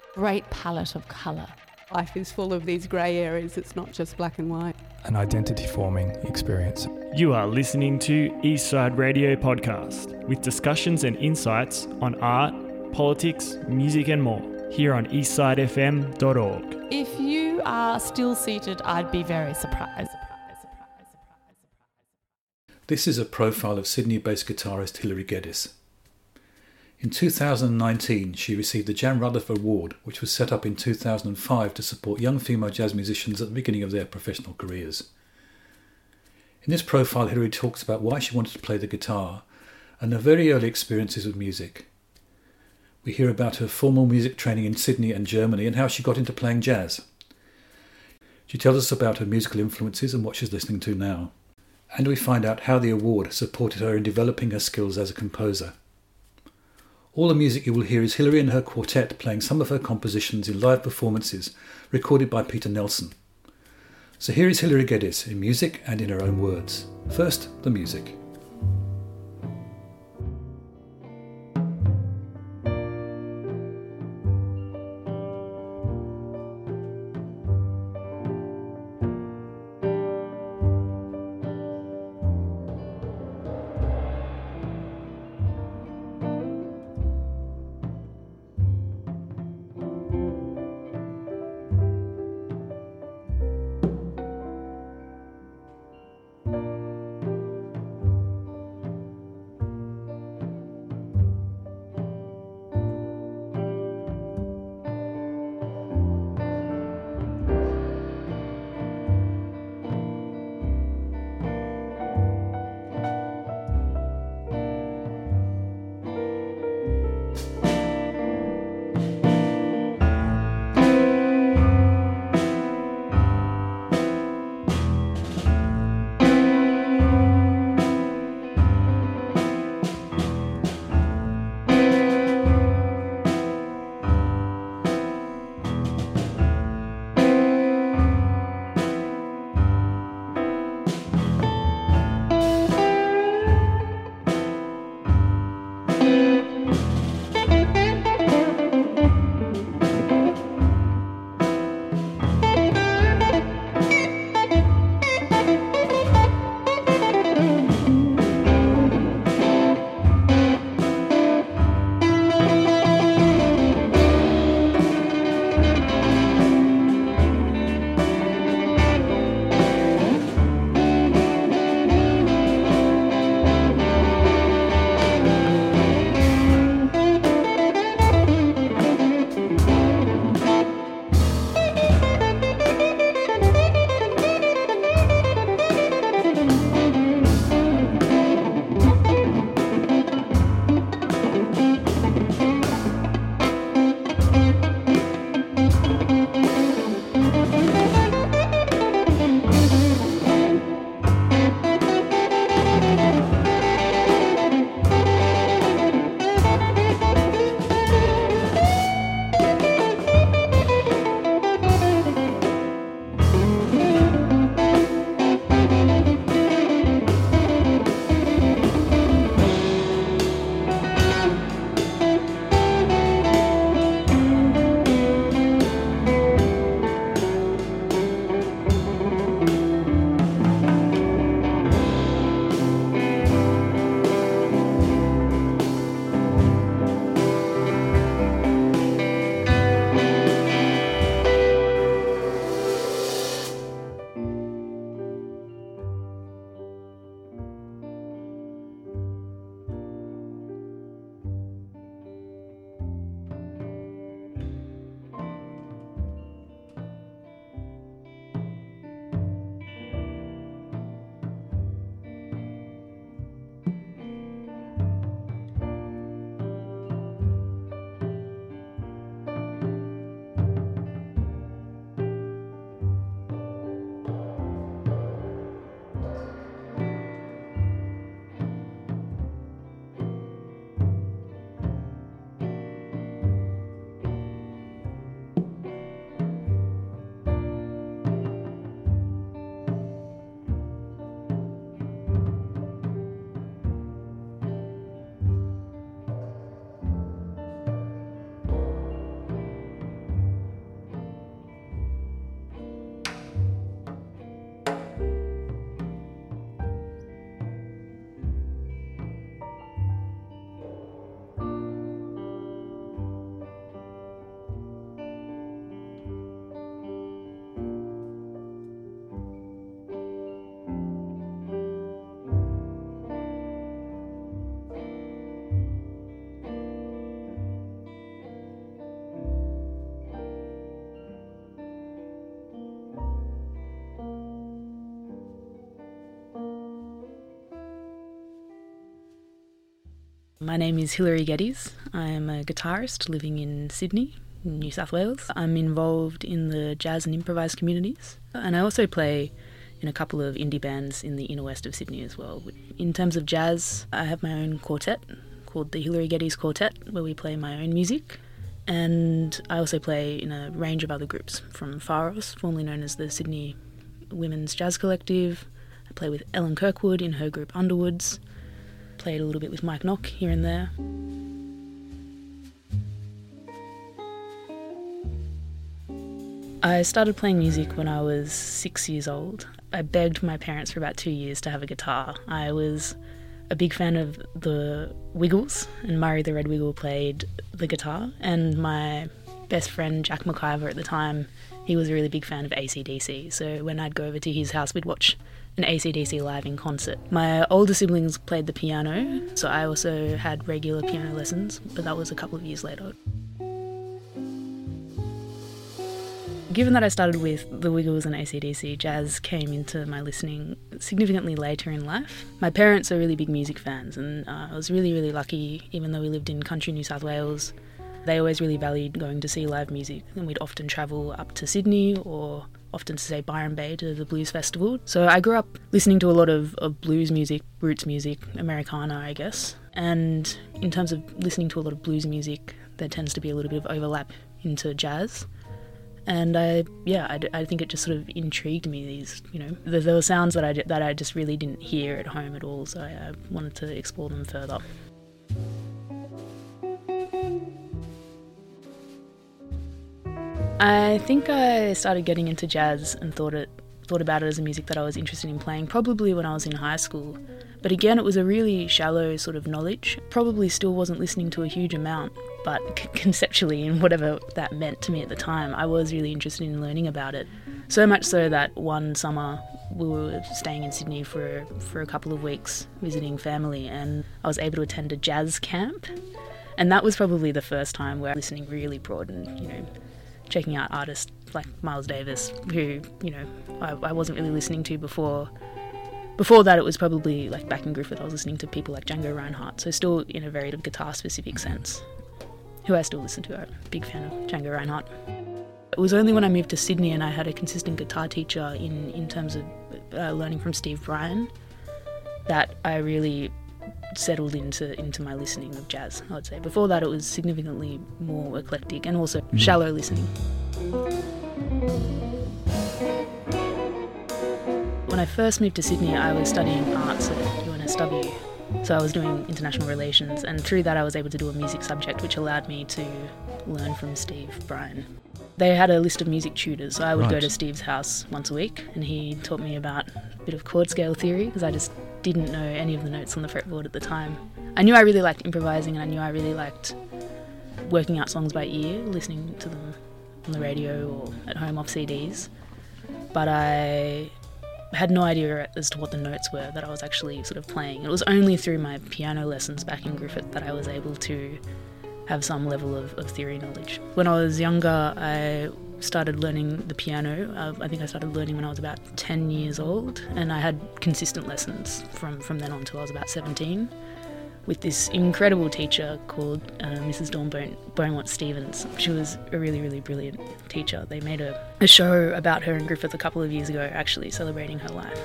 great palette of colour. Life is full of these grey areas, it's not just black and white. An identity-forming experience. You are listening to Eastside Radio Podcast, with discussions and insights on art, politics, music and more, here on eastsidefm.org. If you are still seated, I'd be very surprised. This is a profile of Sydney-based guitarist Hilary Geddes. In 2019, she received the Jan Rutherford Award, which was set up in 2005 to support young female jazz musicians at the beginning of their professional careers. In this profile, Hilary talks about why she wanted to play the guitar and her very early experiences with music. We hear about her formal music training in Sydney and Germany and how she got into playing jazz. She tells us about her musical influences and what she's listening to now. And we find out how the award supported her in developing her skills as a composer. All the music you will hear is Hilary and her quartet playing some of her compositions in live performances recorded by Peter Nelson. So here is Hilary Geddes in music and in her own words. First, the music. My name is Hilary Geddes. I am a guitarist living in Sydney, New South Wales. I'm involved in the jazz and improvised communities, and I also play in a couple of indie bands in the inner west of Sydney as well. In terms of jazz, I have my own quartet called the Hilary Geddes Quartet, where we play my own music. And I also play in a range of other groups, from Pharos, formerly known as the Sydney Women's Jazz Collective. I play with Ellen Kirkwood in her group Underwoods. Played a little bit with Mike Knock here and there. I started playing music when I was 6 years old. I begged my parents for about 2 years to have a guitar. I was a big fan of the Wiggles, and Murray the Red Wiggle played the guitar, and my best friend Jack McIver at the time, he was a really big fan of AC/DC, so when I'd go over to his house we'd watch an AC/DC live in concert. My older siblings played the piano, so I also had regular piano lessons, but that was a couple of years later. Given that I started with the Wiggles and AC/DC, jazz came into my listening significantly later in life. My parents are really big music fans, and I was really, really lucky, even though we lived in country New South Wales. They always really valued going to see live music, and we'd often travel up to Sydney or often to, say, Byron Bay to the Blues Festival. So I grew up listening to a lot of blues music, roots music, Americana, I guess. And in terms of listening to a lot of blues music, there tends to be a little bit of overlap into jazz. And I think it just sort of intrigued me. There were sounds that I just really didn't hear at home at all, so I wanted to explore them further. I think I started getting into jazz and thought about it as a music that I was interested in playing probably when I was in high school. But again, it was a really shallow sort of knowledge. Probably still wasn't listening to a huge amount, but conceptually, and whatever that meant to me at the time, I was really interested in learning about it. So much so that one summer we were staying in Sydney for a couple of weeks visiting family, and I was able to attend a jazz camp. And that was probably the first time where listening really broadened, checking out artists like Miles Davis, who, I wasn't really listening to before. Before that, it was probably, like, back in Griffith, I was listening to people like Django Reinhardt, so still in a very guitar-specific sense, who I still listen to. I'm a big fan of Django Reinhardt. It was only when I moved to Sydney and I had a consistent guitar teacher in terms of learning from Steve Bryan that I really settled into my listening of jazz, I would say. Before that, it was significantly more eclectic and also shallow listening. When I first moved to Sydney, I was studying arts at UNSW, so I was doing international relations, and through that I was able to do a music subject which allowed me to learn from Steve Bryan. They had a list of music tutors, so I would go to Steve's house once a week, and he taught me about a bit of chord scale theory, because I just didn't know any of the notes on the fretboard at the time. I knew I really liked improvising, and I knew I really liked working out songs by ear, listening to them on the radio or at home off CDs, but I had no idea as to what the notes were that I was actually sort of playing. It was only through my piano lessons back in Griffith that I was able to have some level of theory knowledge. When I was younger, I started learning the piano. I think I started learning when I was about 10 years old, and I had consistent lessons from then on till I was about 17 with this incredible teacher called Mrs. Dawn Beaumont Stevens. She was a really, really brilliant teacher. They made a show about her in Griffith a couple of years ago, actually, celebrating her life.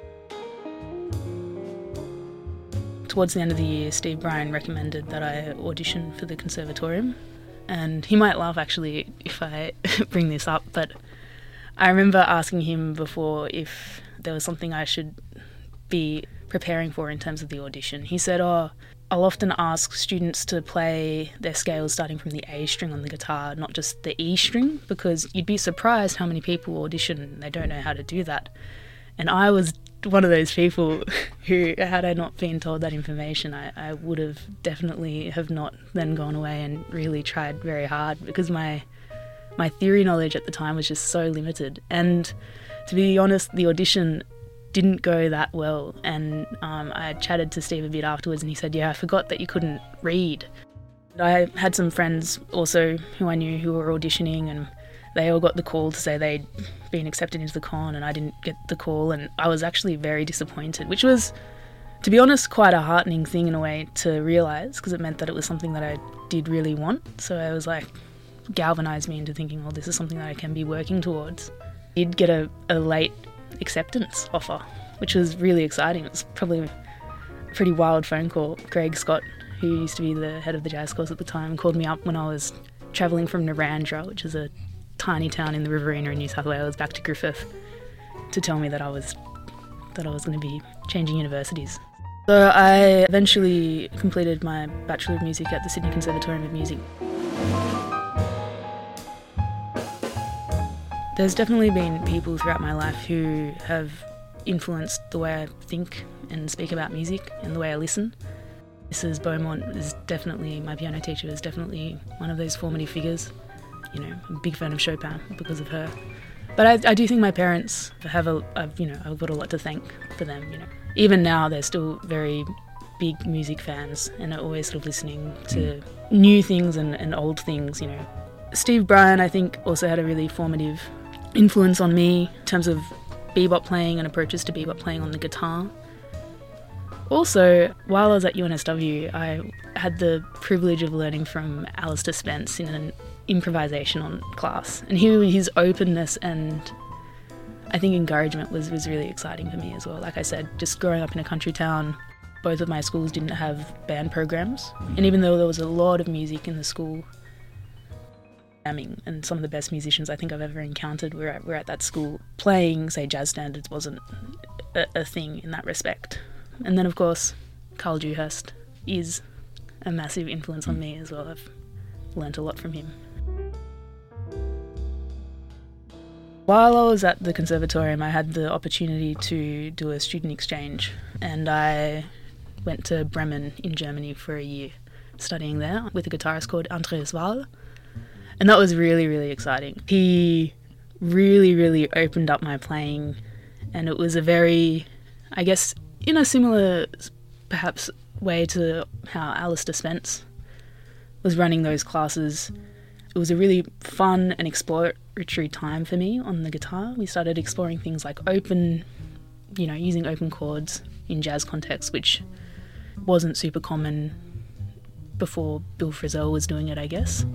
Towards the end of the year, Steve Bryan recommended that I audition for the Conservatorium, and he might laugh actually if I bring this up, but I remember asking him before if there was something I should be preparing for in terms of the audition. He said, I'll often ask students to play their scales starting from the A string on the guitar, not just the E string, because you'd be surprised how many people audition and they don't know how to do that. And I was one of those people who, had I not been told that information, I would have definitely have not then gone away and really tried very hard, because my theory knowledge at the time was just so limited. And to be honest, the audition didn't go that well, and I chatted to Steve a bit afterwards and he said, I forgot that you couldn't read. I had some friends also who I knew who were auditioning, and they all got the call to say they'd been accepted into the con, and I didn't get the call, and I was actually very disappointed, which was to be honest, quite a heartening thing in a way to realise, because it meant that it was something that I did really want. So I was like, galvanised me into thinking, oh, this is something that I can be working towards. I did get a late acceptance offer, which was really exciting. It was probably a pretty wild phone call. Greg Scott, who used to be the head of the jazz course at the time, called me up when I was travelling from Narrandera, which is a tiny town in the Riverina in New South Wales, back to Griffith, to tell me that I was going to be changing universities. So I eventually completed my Bachelor of Music at the Sydney Conservatorium of Music. There's definitely been people throughout my life who have influenced the way I think and speak about music and the way I listen. Mrs. Beaumont is definitely, my piano teacher, is definitely one of those formative figures. You know, I'm a big fan of Chopin because of her. But I do think my parents I've got a lot to thank for them, you know. Even now, they're still very big music fans and are always sort of listening to new things and old things, you know. Steve Bryan, I think, also had a really formative influence on me in terms of bebop playing and approaches to bebop playing on the guitar. Also, while I was at UNSW, I had the privilege of learning from Alistair Spence in an improvisation on class, and his openness and I think encouragement was really exciting for me as well. Like I said, just growing up in a country town, both of my schools didn't have band programs, and even though there was a lot of music in the school, and some of the best musicians I think I've ever encountered were at that school, playing, say, jazz standards wasn't a thing in that respect. And then, of course, Carl Dewhurst is a massive influence on me as well. I've learnt a lot from him. While I was at the conservatorium, I had the opportunity to do a student exchange, and I went to Bremen in Germany for a year, studying there with a guitarist called Andreas Wahl, and that was really, really exciting. He really, really opened up my playing, and it was a very, I guess, in a similar, perhaps, way to how Alistair Spence was running those classes. It was a really fun and exploratory time for me on the guitar. We started exploring things like using open chords in jazz context, which wasn't super common before Bill Frisell was doing it, I guess.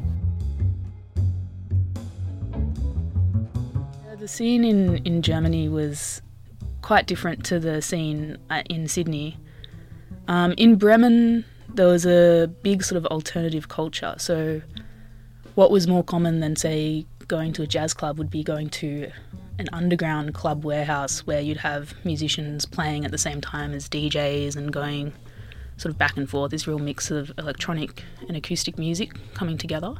The scene in Germany was quite different to the scene in Sydney. In Bremen, there was a big sort of alternative culture. So what was more common than, say, going to a jazz club would be going to an underground club warehouse where you'd have musicians playing at the same time as DJs and going sort of back and forth, this real mix of electronic and acoustic music coming together.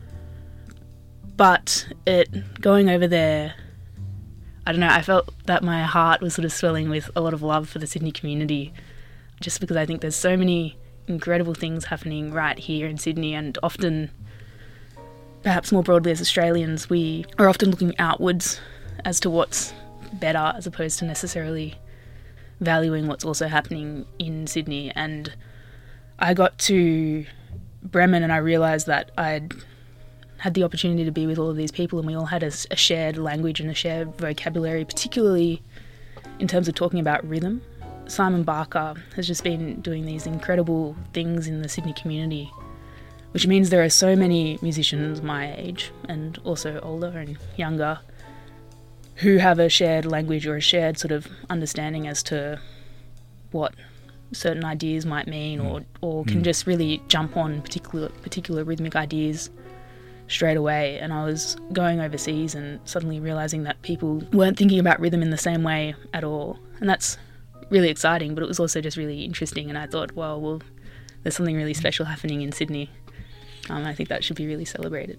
But going over there, I don't know, I felt that my heart was sort of swelling with a lot of love for the Sydney community, just because I think there's so many incredible things happening right here in Sydney, and often, perhaps more broadly as Australians, we are often looking outwards as to what's better as opposed to necessarily valuing what's also happening in Sydney. And I got to Bremen and I realised that I'd had the opportunity to be with all of these people, and we all had a shared language and a shared vocabulary, particularly in terms of talking about rhythm. Simon Barker has just been doing these incredible things in the Sydney community, which means there are so many musicians my age and also older and younger who have a shared language or a shared sort of understanding as to what certain ideas might mean, or can just really jump on particular rhythmic ideas straight away. And I was going overseas and suddenly realising that people weren't thinking about rhythm in the same way at all. And that's really exciting, but it was also just really interesting. And I thought, well, there's something really special happening in Sydney. I think that should be really celebrated.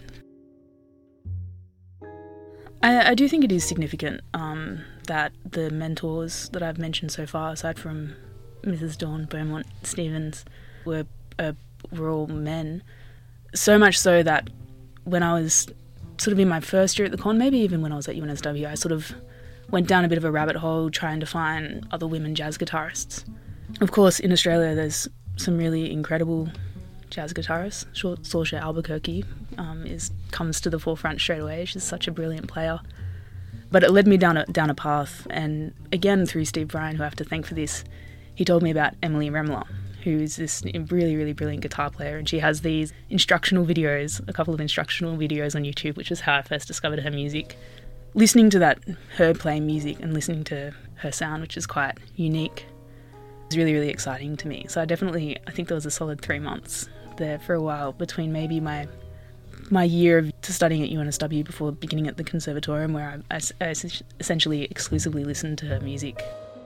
I do think it is significant that the mentors that I've mentioned so far, aside from Mrs. Dawn Beaumont Stevens, were all men. So much so that when I was sort of in my first year at the con, maybe even when I was at UNSW, I sort of went down a bit of a rabbit hole trying to find other women jazz guitarists. Of course, in Australia, there's some really incredible jazz guitarist. Saoirse Albuquerque comes to the forefront straight away. She's such a brilliant player. But it led me down a path, and again through Steve Bryan, who I have to thank for this, he told me about Emily Remler, who's this really, really brilliant guitar player, and she has these instructional videos, a couple of instructional videos on YouTube, which is how I first discovered her music. Listening to that, her playing music and listening to her sound, which is quite unique, was really, really exciting to me. So I think there was a solid 3 months there for a while between maybe my year of studying at UNSW before beginning at the conservatorium, where I essentially exclusively listened to her music.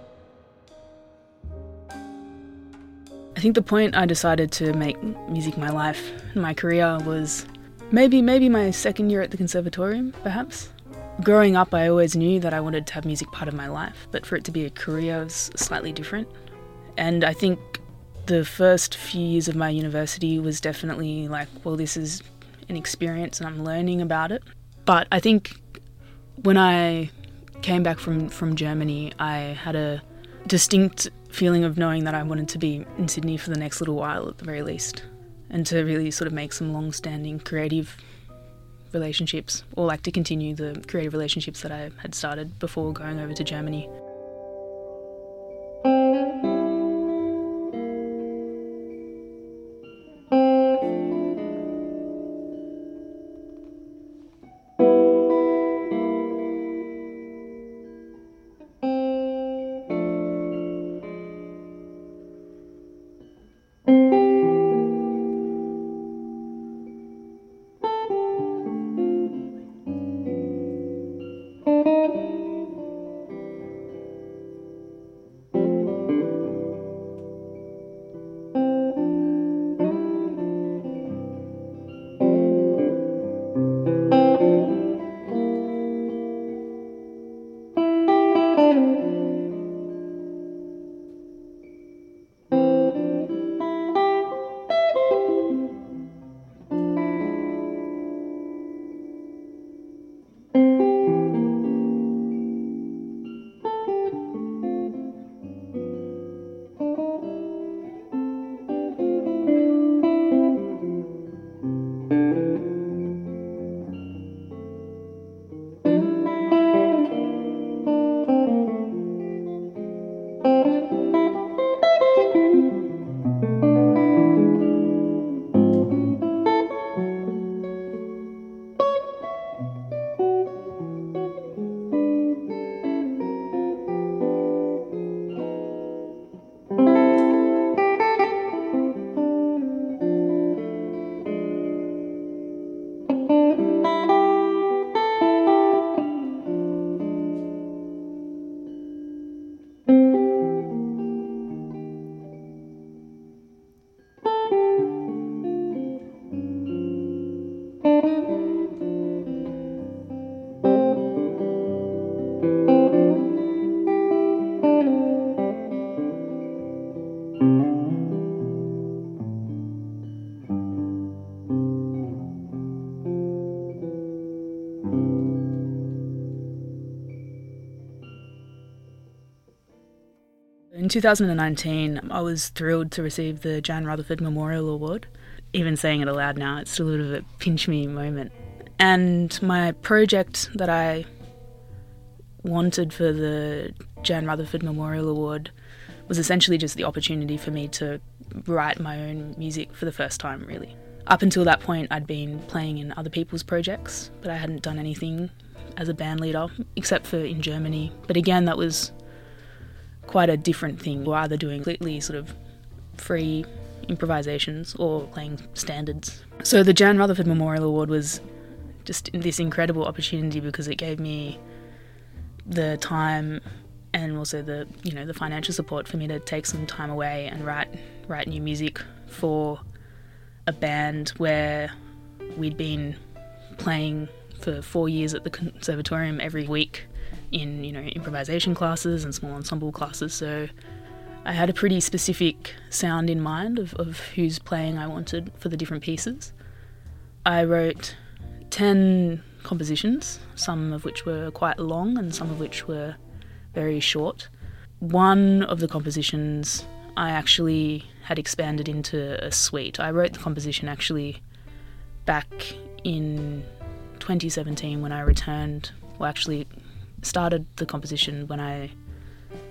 I think the point I decided to make music my life and my career was maybe my second year at the conservatorium, perhaps. Growing up, I always knew that I wanted to have music part of my life, but for it to be a career was slightly different. And I think the first few years of my university was definitely like, well, this is an experience and I'm learning about it. But I think when I came back from Germany, I had a distinct feeling of knowing that I wanted to be in Sydney for the next little while at the very least, and to really sort of make some long-standing creative relationships, or like to continue the creative relationships that I had started before going over to Germany. In 2019, I was thrilled to receive the Jan Rutherford Memorial Award. Even saying it aloud now, it's still a bit of a pinch-me moment. And my project that I wanted for the Jan Rutherford Memorial Award was essentially just the opportunity for me to write my own music for the first time, really. Up until that point, I'd been playing in other people's projects, but I hadn't done anything as a band leader, except for in Germany. But again, that was quite a different thing. We're either doing completely sort of free improvisations or playing standards. So the Jan Rutherford Memorial Award was just this incredible opportunity because it gave me the time and also the financial support for me to take some time away and write new music for a band where we'd been playing for 4 years at the conservatorium every week in improvisation classes and small ensemble classes. So I had a pretty specific sound in mind of whose playing I wanted for the different pieces. I wrote 10 compositions, some of which were quite long and some of which were very short. One of the compositions I actually had expanded into a suite. I wrote the composition actually back in 2017 when I returned, started the composition when I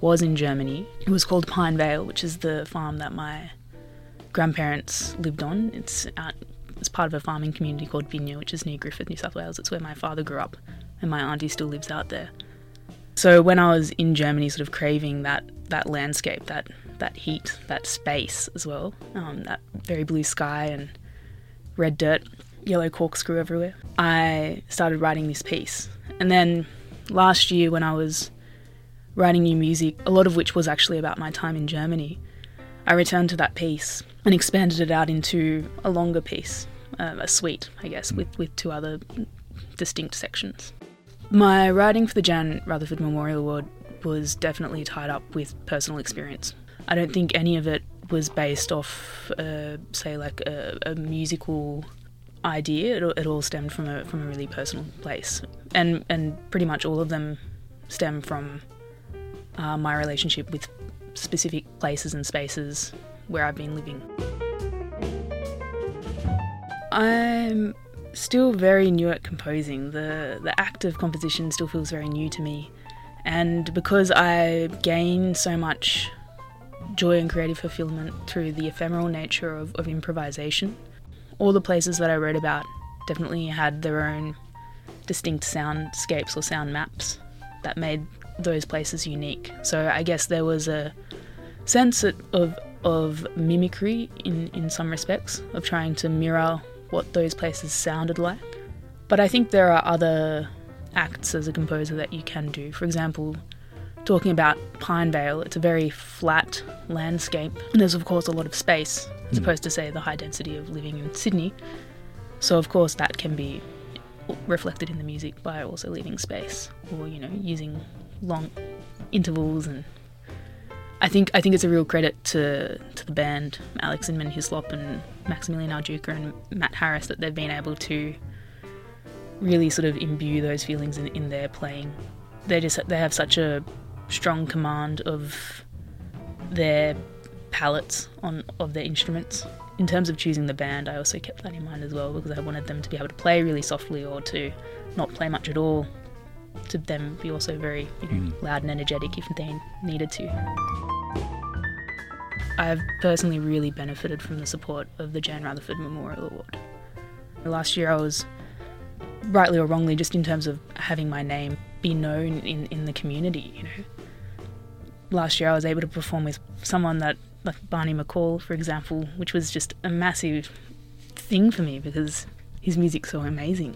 was in Germany. It was called Pine Vale, which is the farm that my grandparents lived on. It's part of a farming community called Binya, which is near Griffith, New South Wales. It's where my father grew up, and my auntie still lives out there. So when I was in Germany, sort of craving that landscape, that heat, that space as well, that very blue sky and red dirt, yellow corkscrew everywhere, I started writing this piece. And then last year when I was writing new music, a lot of which was actually about my time in Germany, I returned to that piece and expanded it out into a longer piece, a suite, I guess, with two other distinct sections. My writing for the Jan Rutherford Memorial Award was definitely tied up with personal experience. I don't think any of it was based off, say, like a musical idea. It all stemmed from a really personal place, and pretty much all of them stem from my relationship with specific places and spaces where I've been living. I'm still very new at composing. The act of composition still feels very new to me, and because I gain so much joy and creative fulfillment through the ephemeral nature of improvisation, all the places that I wrote about definitely had their own distinct soundscapes or sound maps that made those places unique. So I guess there was a sense of mimicry in some respects, of trying to mirror what those places sounded like. But I think there are other acts as a composer that you can do. For example, talking about Pine Vale, it's a very flat landscape, and there's of course a lot of space, as opposed to, say, the high density of living in Sydney. So of course that can be reflected in the music by also leaving space, or, you know, using long intervals. And I think it's a real credit to the band, Alex Inman Hislop and Maximilian Aljuka and Matt Harris, that they've been able to really sort of imbue those feelings in their playing. They have such a strong command of their palettes of their instruments. In terms of choosing the band, I also kept that in mind as well, because I wanted them to be able to play really softly or to not play much at all, to them be also very loud and energetic if they needed to. I've personally really benefited from the support of the Jan Rutherford Memorial Award. Last year I was, rightly or wrongly, just in terms of having my name be known in the community, you know. Last year I was able to perform with someone like Barney McCall, for example, which was just a massive thing for me because his music's so amazing.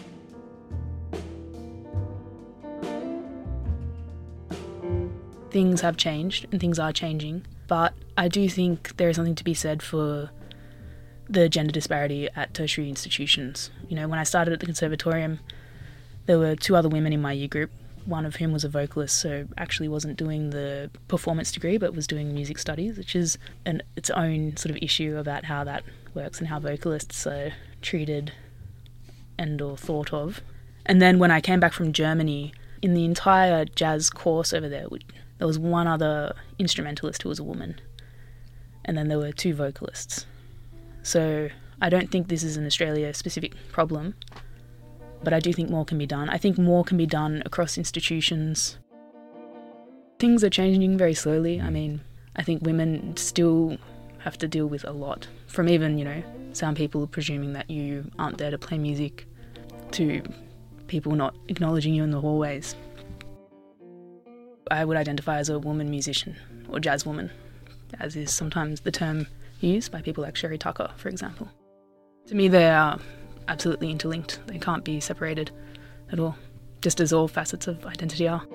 Things have changed and things are changing, but I do think there is something to be said for the gender disparity at tertiary institutions. You know, when I started at the Conservatorium, there were two other women in my year group, one of whom was a vocalist, so actually wasn't doing the performance degree but was doing music studies, which is its own sort of issue about how that works and how vocalists are treated and or thought of. And then when I came back from Germany, in the entire jazz course over there was one other instrumentalist who was a woman, and then there were two vocalists. So I don't think this is an Australia-specific problem, but I do think more can be done. I think more can be done across institutions. Things are changing very slowly. I mean, I think women still have to deal with a lot, from even, you know, some people presuming that you aren't there to play music, to people not acknowledging you in the hallways. I would identify as a woman musician, or jazz woman, as is sometimes the term used by people like Sherry Tucker, for example. To me, they are absolutely interlinked. They can't be separated at all, just as all facets of identity are.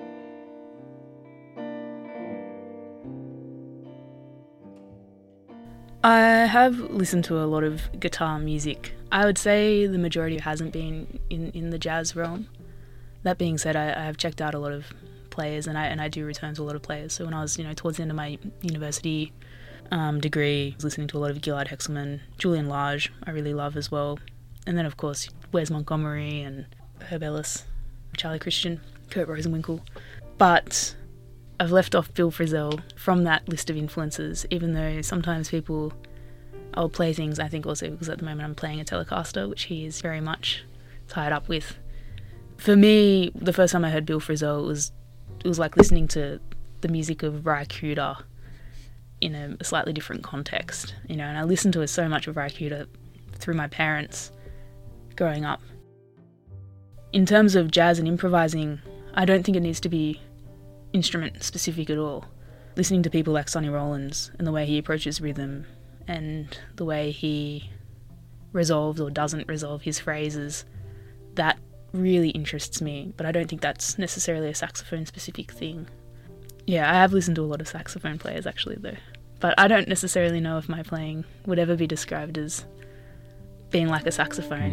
I have listened to a lot of guitar music. I would say the majority hasn't been in the jazz realm. That being said, I have checked out a lot of players, and I do return to a lot of players. So when I was, you know, towards the end of my university degree, I was listening to a lot of Gilad Hexelman, Julian Lage, I really love as well. And then, of course, Wes Montgomery and Herb Ellis, Charlie Christian, Kurt Rosenwinkel. But I've left off Bill Frisell from that list of influences, even though sometimes I'll play things, I think also because at the moment I'm playing a Telecaster, which he is very much tied up with. For me, the first time I heard Bill Frisell, it was like listening to the music of Ry Cooder in a slightly different context, and I listened to so much of Ry Cooder through my parents growing up. In terms of jazz and improvising, I don't think it needs to be instrument specific at all. Listening to people like Sonny Rollins and the way he approaches rhythm and the way he resolves or doesn't resolve his phrases, that really interests me, but I don't think that's necessarily a saxophone specific thing. Yeah, I have listened to a lot of saxophone players actually though, but I don't necessarily know if my playing would ever be described as being like a saxophone.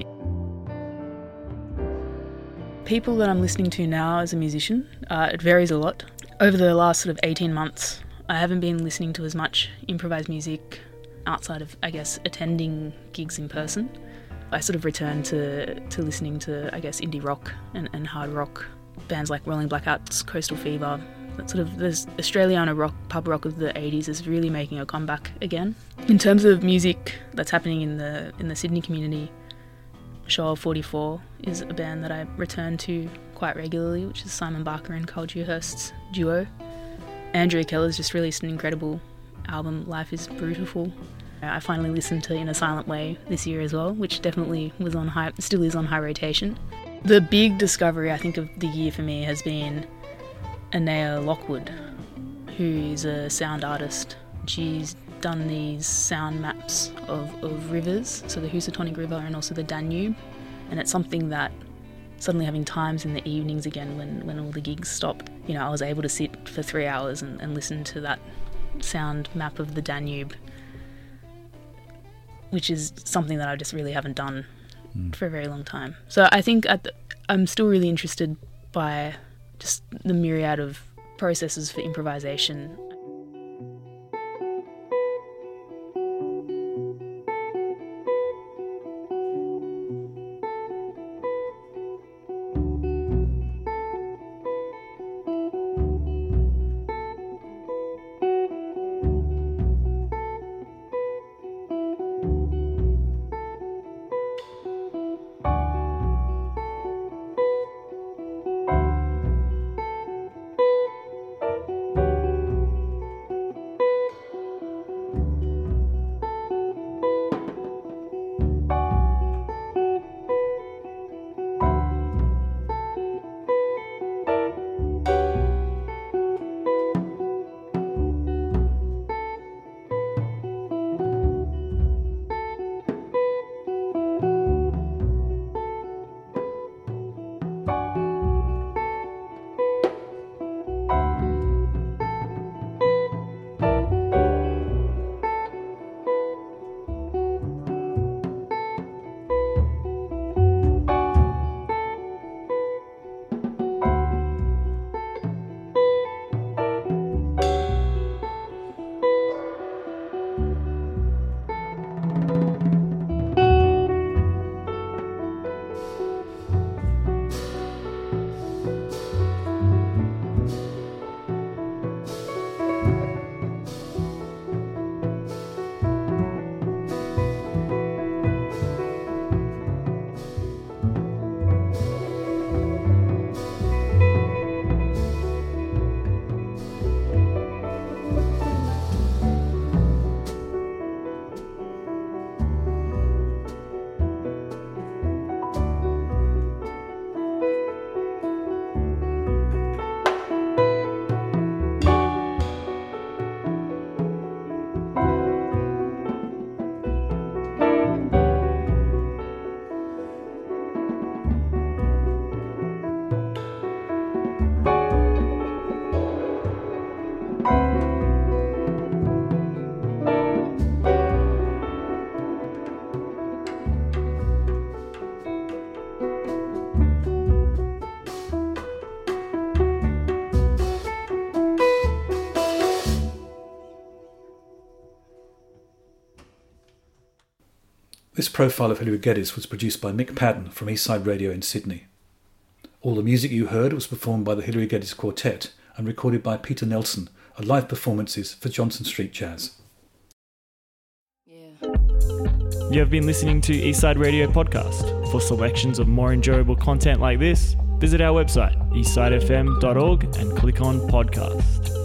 People that I'm listening to now as a musician, it varies a lot. Over the last sort of 18 months, I haven't been listening to as much improvised music outside of, I guess, attending gigs in person. I sort of returned to listening to, I guess, indie rock and hard rock, bands like Rolling Blackouts, Coastal Fever. That sort of this Australiana rock, pub rock of the 80s is really making a comeback again. In terms of music that's happening in the Sydney community, Show of 44 is a band that I return to quite regularly, which is Simon Barker and Carl Dewhurst's duo. Andrea Keller's just released an incredible album, Life is Brutiful. I finally listened to In a Silent Way this year as well, which definitely was still is on high rotation. The big discovery, I think, of the year for me has been Anea Lockwood, who is a sound artist. She's done these sound maps of rivers, so the Housatonic River and also the Danube, and it's something that suddenly having times in the evenings again when all the gigs stopped, I was able to sit for 3 hours and listen to that sound map of the Danube, which is something that I just really haven't done for a very long time. So I think I'm still really interested by just the myriad of processes for improvisation. This profile of Hilary Geddes was produced by Mick Padden from Eastside Radio in Sydney. All the music you heard was performed by the Hilary Geddes Quartet and recorded by Peter Nelson at live performances for Johnson Street Jazz. You have been listening to Eastside Radio Podcast. For selections of more enjoyable content like this, visit our website eastsidefm.org and click on Podcast.